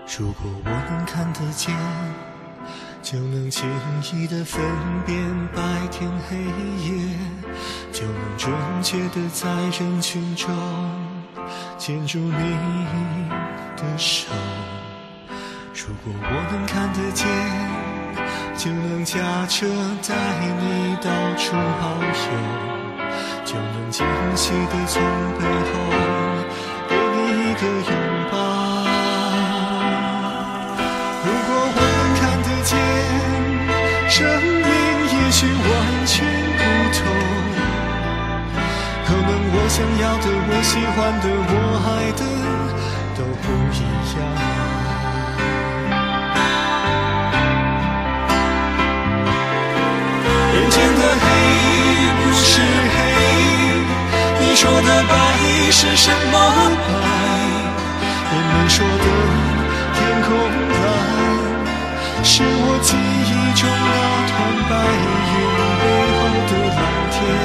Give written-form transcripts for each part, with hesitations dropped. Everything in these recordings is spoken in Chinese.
如果我能看得见，就能轻易地分辨白天黑夜，就能准确地在人群中牵住你的手。如果我能看得见，就能驾车带你到处遨游，就能惊喜地从背后给你一个拥抱。如果我能看得见，生命也许完全不同，可能我想要的，我喜欢的，我爱的都不一样。眼前的黑不是黑，你说的白是什么白？人们说的天空蓝，是我记忆中那团白云背后的蓝天。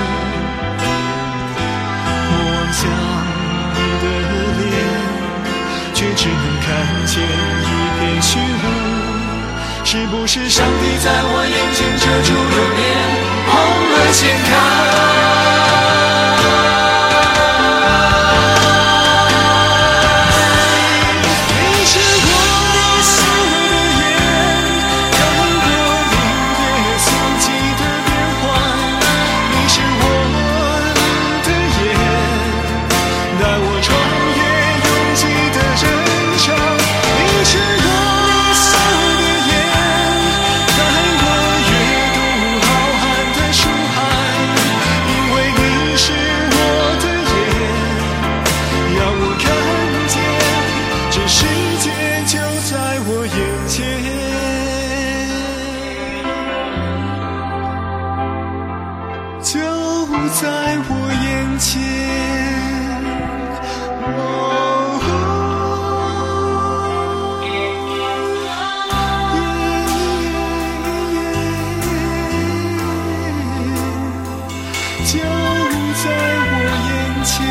我望向你的脸，却只能看见一片虚无。是不是上帝在我眼前遮住了脸，红了先看？你是我的眼，看过明月四季的变幻。你是我的眼，带我穿越拥挤的人潮。你是我在我眼前，就在我眼前。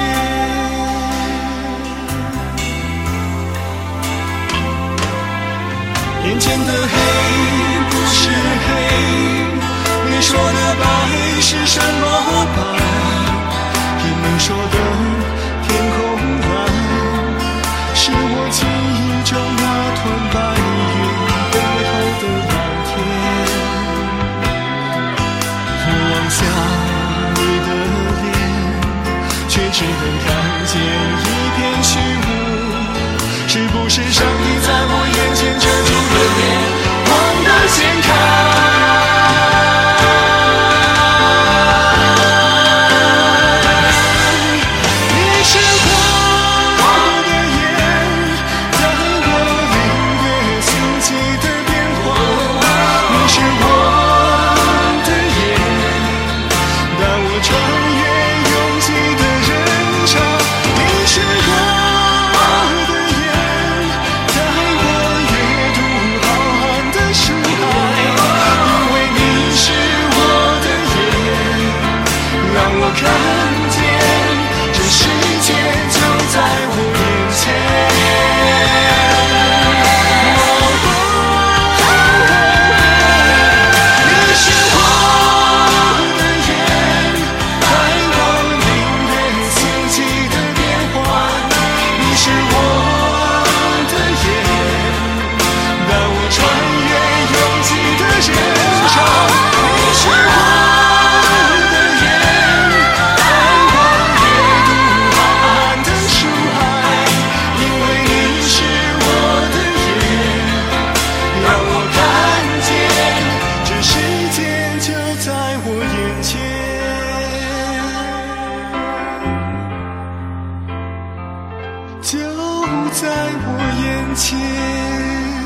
眼前的黑不是黑，你说的白是什么白？人们说的天空蓝，是我记忆中那团白云背后的蓝天。我望向你的脸，却只能看见一片虚无。是不是上帝在我眼前遮住了脸，忘了先看？就在我眼前。